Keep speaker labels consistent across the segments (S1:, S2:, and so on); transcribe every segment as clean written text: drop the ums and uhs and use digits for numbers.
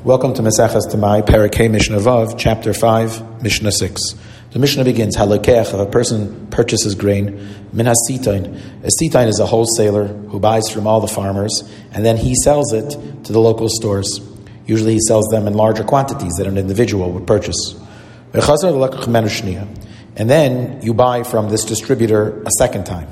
S1: Welcome to Maseches Tamai, Parakeh Mishnah Vav, Chapter 5, Mishnah 6. The Mishnah begins, Halakeach, if a person purchases grain, min hasitain. A sitain is a wholesaler who buys from all the farmers, and then he sells it to the local stores. Usually he sells them in larger quantities than an individual would purchase. And then you buy from this distributor a second time.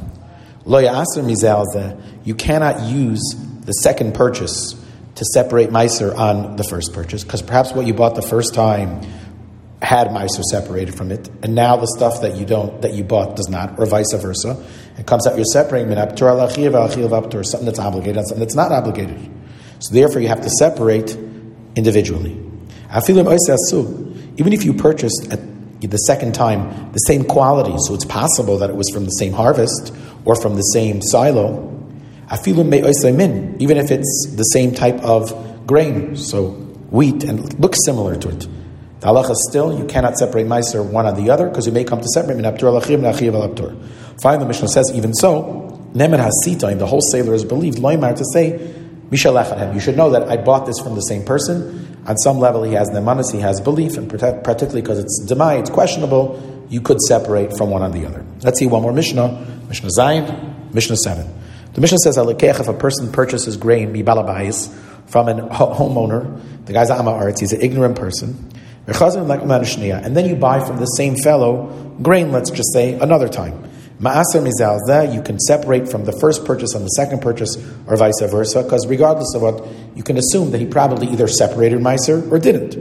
S1: You cannot use the second purchase to separate Meiser on the first purchase, because perhaps what you bought the first time had Meiser separated from it, and now the stuff that you bought does not, or vice versa. It comes out you're separating something that's obligated and something that's not obligated. So therefore you have to separate individually. Even if you purchased at the second time the same quality, so it's possible that it was from the same harvest or from the same silo, even if it's the same type of grain, so wheat, and looks similar to it. The halacha still, you cannot separate Meiser one on the other, because you may come to separate. Finally, the Mishnah says, even so, the wholesaler is believed, to say, you should know that I bought this from the same person. On some level, he has nemanis, he has belief, and particularly because it's demai, it's questionable, you could separate from one on the other. Let's see one more Mishnah. Mishnah Zayin, Mishnah 7. The Mishnah says, if a person purchases grain, mibalabais, from a homeowner, the guy's Amma Aretz, he's an ignorant person, and then you buy from the same fellow grain, let's just say, another time. You can separate from the first purchase and the second purchase, or vice versa, because regardless of what, you can assume that he probably either separated Meiser or didn't.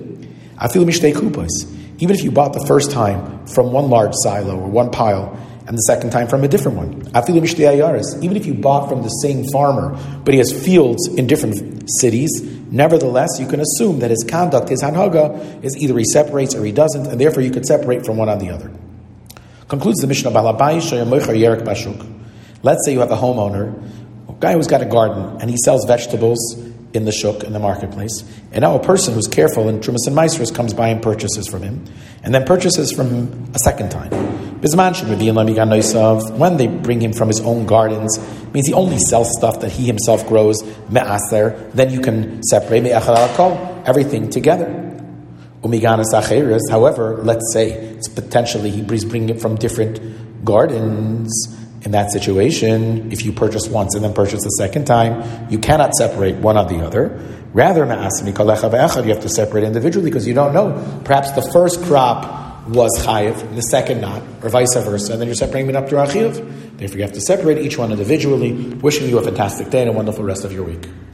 S1: Even if you bought the first time from one large silo or one pile, and the second time from a different one. Even if you bought from the same farmer, but he has fields in different cities, nevertheless, you can assume that his conduct, his hanhaga, is either he separates or he doesn't, and therefore you could separate from one on the other. Concludes the Mishnah, let's say you have a homeowner, a guy who's got a garden, and he sells vegetables in the shuk, in the marketplace, and now a person who's careful in Trumas and Meisers comes by and purchases from him, and then purchases from him a second time. When they bring him from his own gardens, means he only sells stuff that he himself grows, then you can separate everything together. However, let's say it's potentially he's bringing it from different gardens. In that situation, if you purchase once and then purchase the second time, you cannot separate one on the other. Rather, you have to separate individually, because you don't know. Perhaps the first crop was chayiv, the second not, or vice versa, and then you're separating it up to achiv. Therefore, you have to separate each one individually. Wishing you a fantastic day and a wonderful rest of your week.